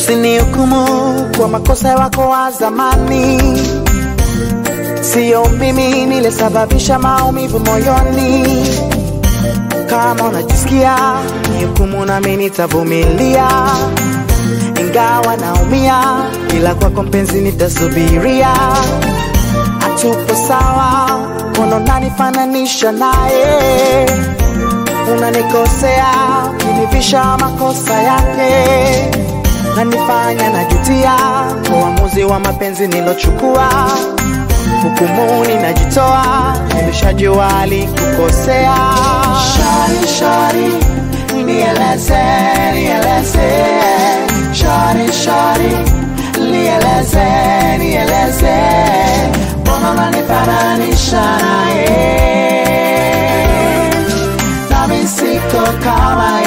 Usinihukumu kwa makosa wako wa zamani. Sio mimi nilisababisha maumivu moyoni. Kama unajisikia nihukumu na mimi nitavumilia. Ingawa naumia, ila kwako mpenzi nitasubiria. Hatupo sawa, mbona unanifananisha naye? Unanikosea, univisha makosa yake. Nanifanya najutia kwa uamuzi wa mapenzi nilochukua. Hukumuni najitoa, nimeshajua alikukosea. Shari, shari, nieleze, nieleze. Shari, shari, nieleze, nieleze. Mbona unanifananisha naye? Nami siko kama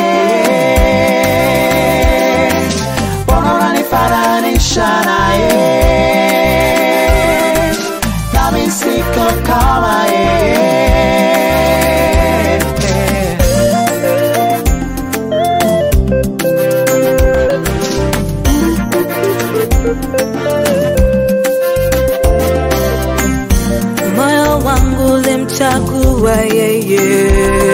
yeye. Mbona unanifananisha naye? Nami siko kama yeye. Moyo wangu ulimchagua yeye,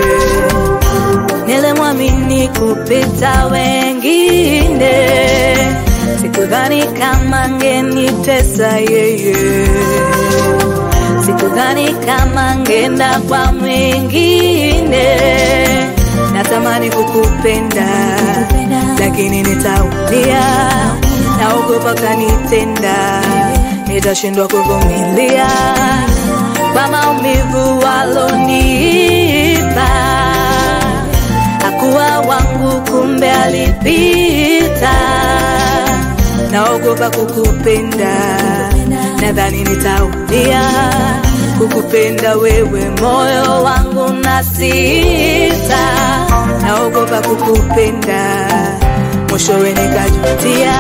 nilimwamini kupita wengine. Sikudhani kama angenitesa yeye, sikudhani kama angenda kwa mwingine. Natamani kukupenda, lakini nitaumia. Naogopa kanitenda, nitashindwa kuvumilia. Kwa maumivu walonipa, hakuwa wangu kumbe alipita. Naogopa kukupenda, nadhani nitaumia. Kukupenda wewe moyo wangu nasita. Naogopa kukupenda, mwishowe nikajutia.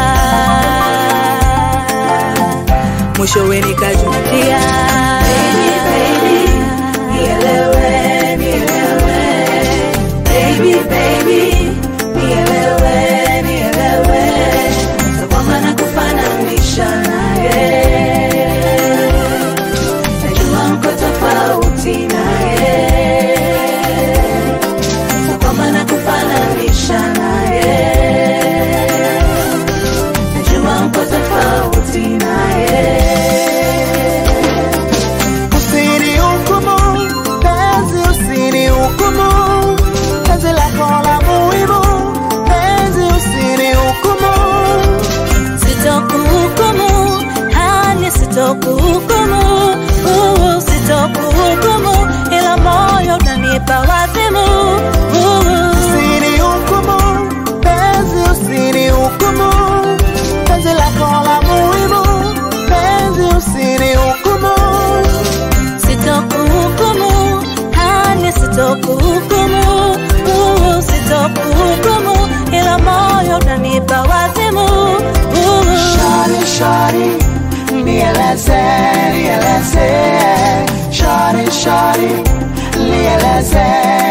Mwishowe nikajutia. Baby, baby, nielewe, nielewe. Baby, baby, nielewe, nielewe. Sakwamba nakufananisha naye, najua mko tofauti naye. Sakwamba nakufananisha naye, najua mko tofauti naye. Usinihukumu, penzi usinihukumu. Penzi lako la muhimu, penzi usinihukumu. Sitokuhukumu, hani sitokuhukumu. Sitokuhukumu, ila moyo unanipa wazimu. Usinihukumu, penzi usinihukumu. Penzi lako la muhimu, penzi usinihukumu. Sitokuhukumu, hani sitokuhukumu. Sitokuhukumu, ila moyo unanipa wazimu. Shari, shari, nieleze, nieleze. Shari, shari, nieleze,